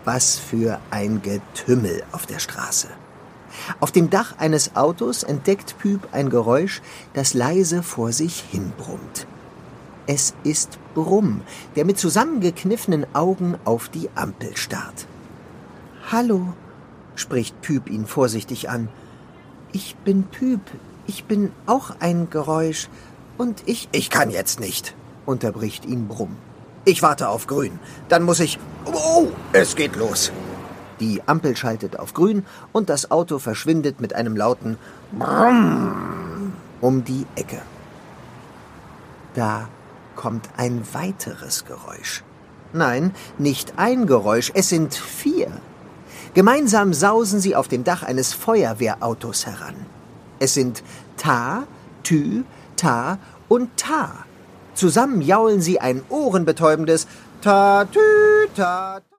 Was für ein Getümmel auf der Straße. Auf dem Dach eines Autos entdeckt Pyp ein Geräusch, das leise vor sich hin brummt. Es ist Brumm, der mit zusammengekniffenen Augen auf die Ampel starrt. »Hallo«, spricht Pyp ihn vorsichtig an. »Ich bin Pyp, ich bin auch ein Geräusch und »Ich kann jetzt nicht«, unterbricht ihn Brumm. »Ich warte auf grün, dann muss ich... Oh, es geht los!« Die Ampel schaltet auf grün und das Auto verschwindet mit einem lauten Brumm um die Ecke. Da kommt ein weiteres Geräusch. Nein, nicht ein Geräusch, es sind 4. Gemeinsam sausen sie auf dem Dach eines Feuerwehrautos heran. Es sind Ta, Tü, Ta und Ta. Zusammen jaulen sie ein ohrenbetäubendes Ta, Tü, Ta.